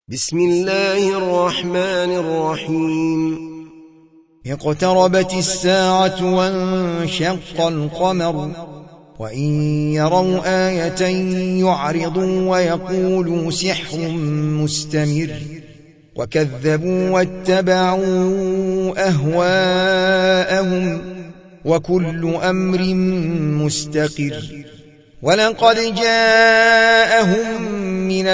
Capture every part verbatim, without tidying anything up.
بسم الله الرحمن الرحيم اقتربت الساعة وانشق القمر وإن يروا آية يعرضوا ويقولوا سحر مستمر وكذبوا واتبعوا أهواءهم وكل أمر مستقر ولقد جاءهم من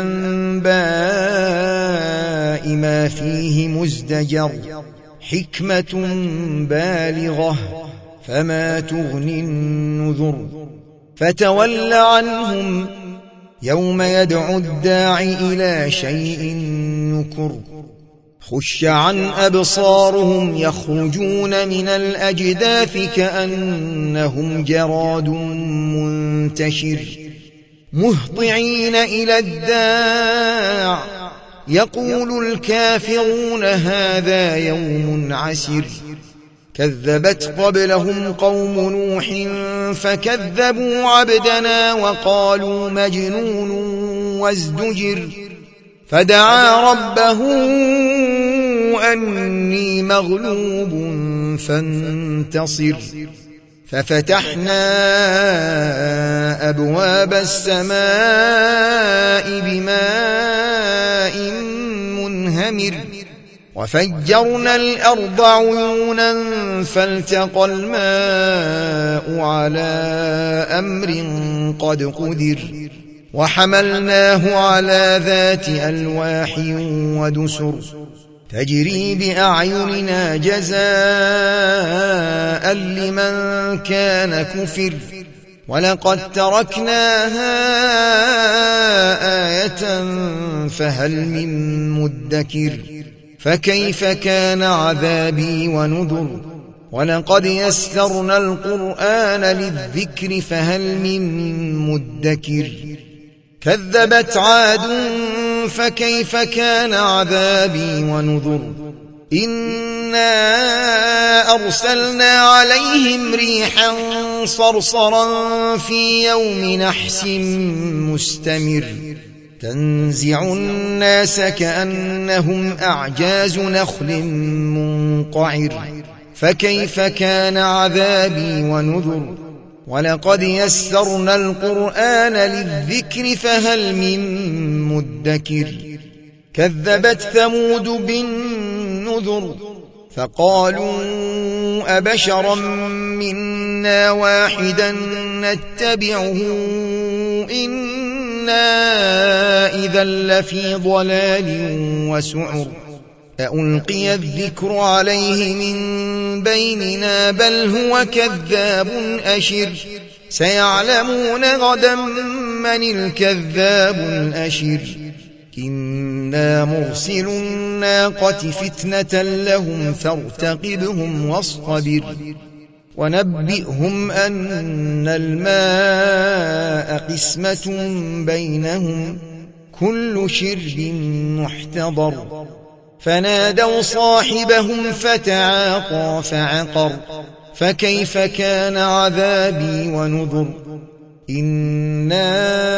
الأنباء ما فيه مزدجر حكمة بالغة فما تغني النذر فتول عنهم يوم يدعو الداعي إلى شيء نكر خش عن أبصارهم يخرجون من الأجداث كأنهم جراد منتشر مهطعين إلى الداع يقول الكافرون هذا يوم عسر كذبت قبلهم قوم نوح فكذبوا عبدنا وقالوا مجنون وازدجر فدعا ربه أني مغلوب فانتصر ففتحنا أبواب السماء بماء منهمر وفجرنا الأرض عيونا فالتقى الماء على أمر قد قدر وحملناه على ذات ألواح ودسر تجري بأعيننا جزاء لمن كان كفر ولقد تركناها آية فهل من مدكر فكيف كان عذابي ونذر ولقد يسرنا القرآن للذكر فهل من مدكر كذبت عاد فكيف كان عذابي ونذر إنا أرسلنا عليهم ريحا صرصرا في يوم نحس مستمر تنزع الناس كأنهم أعجاز نخل منقعر فكيف كان عذابي ونذر ولقد يسرنا القرآن للذكر فهل من مدكر كذبت ثمود بالنذر فقالوا أبشرا منا واحدا نتبعه إنا إذا لفي ضلال وسعر ألقي الذكر عليه من بيننا بل هو كذاب أشر سيعلمون غدا من الكذاب الأشر إنا مرسل الناقة فتنة لهم فارتقبهم واصطبر ونبئهم أن الماء قسمة بينهم كل شرب محتضر فنادوا صاحبهم فتعاطى فعقر فكيف كان عذابي ونذر إنا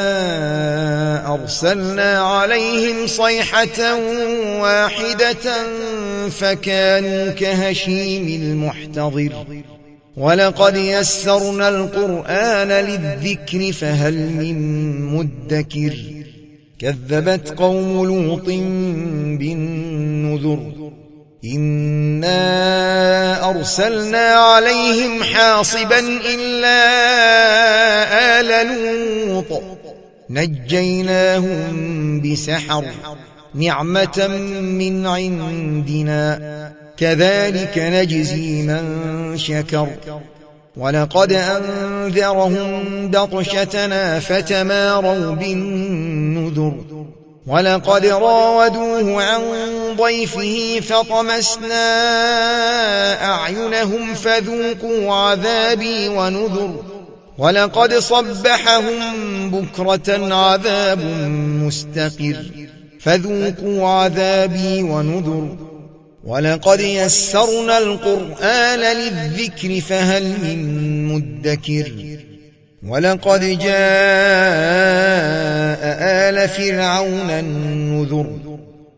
أرسلنا عليهم صيحة واحدة فكانوا كهشيم المحتضر ولقد يسرنا القرآن للذكر فهل من مدكر كذبت قوم لوط بالنذر إنا أرسلنا عليهم حاصبا إلا آل لوط نجيناهم بسحر نعمة من عندنا كذلك نجزي من شكر ولقد أنذرهم بطشتنا فتماروا بالنذر ولقد راودوه عن ضيفه فطمسنا أعينهم فذوقوا عذابي ونذر ولقد صبحهم بكرة عذاب مستقر فذوقوا عذابي ونذر ولقد يسرنا القرآن للذكر فهل من مدكر ولقد جاء آل فرعون النذر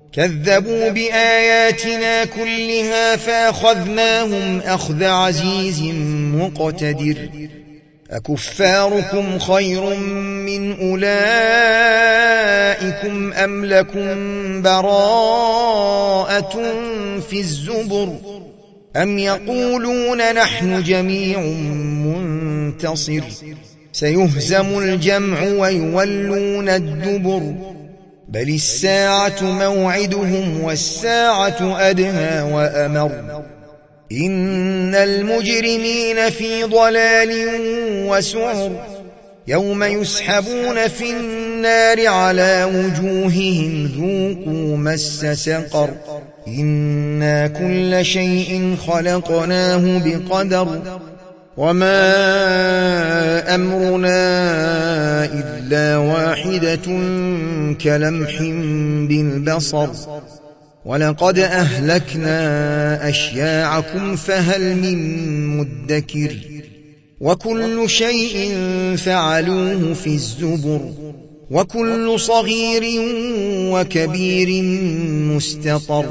كذبوا بآياتنا كلها فأخذناهم أخذ عزيز مقتدر أكفاركم خير من أولئكم أم لكم براءة في الزبر أم يقولون نحن جميع منتصر سيهزم الجمع ويولون الدبر بل الساعة موعدهم والساعة أدهى وأمر إن المجرمين في ضلال وسعر يوم يسحبون في النار على وجوههم ذوقوا مس سقر إنا كل شيء خلقناه بقدر وما أمرنا إلا واحدة كلمح بالبصر ولقد أهلكنا أشياعكم فهل من مدكر وكل شيء فعلوه في الزبر وكل صغير وكبير مستطر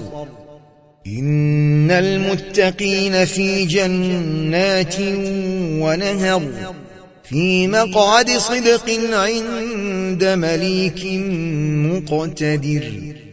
إن المتقين في جنات ونهر في مقعد صدق عند مليك مقتدر.